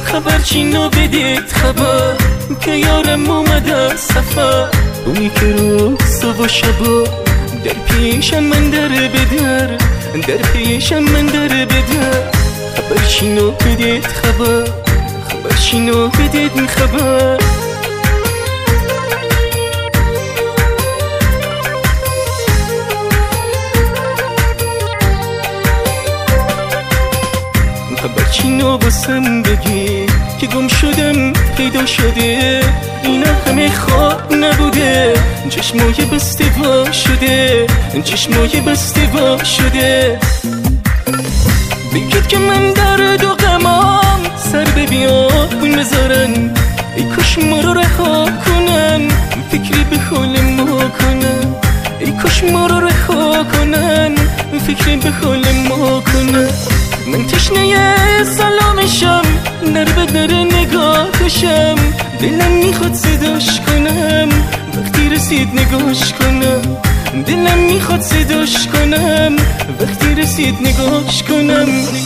خبر چینو بدید خبر که یارم اومد از سفر، اونی که روز و شبا در پیشم من در بدر، در پیشم من در بدر. خبر چینو بدید خبر، خبر چینو بدید خبر. خبر چینو باسم بگی که گم شدم پیدا شده، اینا همه خواب نبوده، چشمای بسته وا شده، چشمای بسته وا شده. بگید که من درد و غمام سر به بیابون بذارن، ای کاش ما رو رها کنن، فکری به حال ما کنن، ای کاش ما رو رها کنن، فکری به حال ما کنن. من تشنه سلامشم، در به در نگاهشم، دلم میخواد صداش کنم، وقتی رسید نگاش کنم، دلم میخواد صداش کنم، وقتی رسید نگاش کنم.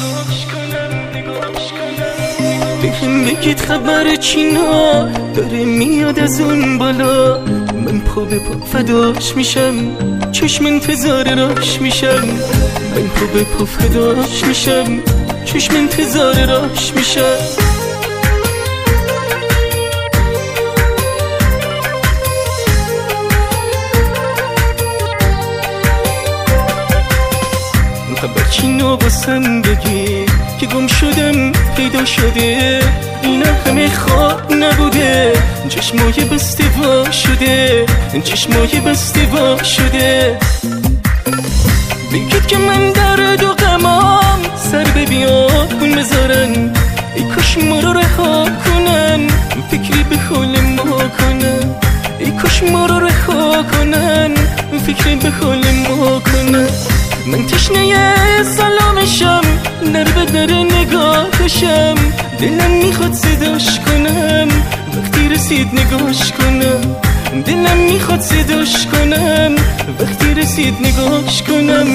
بهم بگید خبر چینا داره میاد از اون بالا، من پا به پا فداش میشم، چشم انتظار راش میشم، من پا به پا فداش میشم، چشم انتظار راش میشم. خبر چینو باسم بگی که گم شدم پیدا شده، اینا همه خواب نبوده، چشمای بسته وا شده، چشمای بسته وا شده. بگید که من درد و غمام سر به بیابون بذارن، ای کاش ما رو رها کنن، فکری به حال ما کنن، ای کاش ما رو رها کنن، فکری به حال ما کنن. من تشنه سلامشم، در به در نگاهشم، دلم میخواد صداش کنم، وقتی رسید نگاش کنم، دلم میخواد صداش کنم، وقتی رسید نگاش کنم.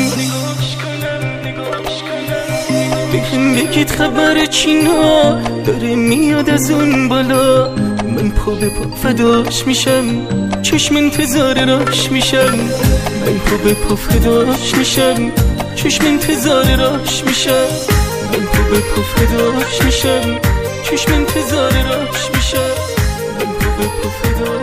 بهم بگید خبر چینا داره میاد از اون بالا، من پا به پا فداش میشم، چشم انتظار راش میشم، من پا به پا فداش میشم، چشم انتظار راش میشم، من پا به پا فداش میشم، چشم انتظار راش میشم، من پا به پا فداش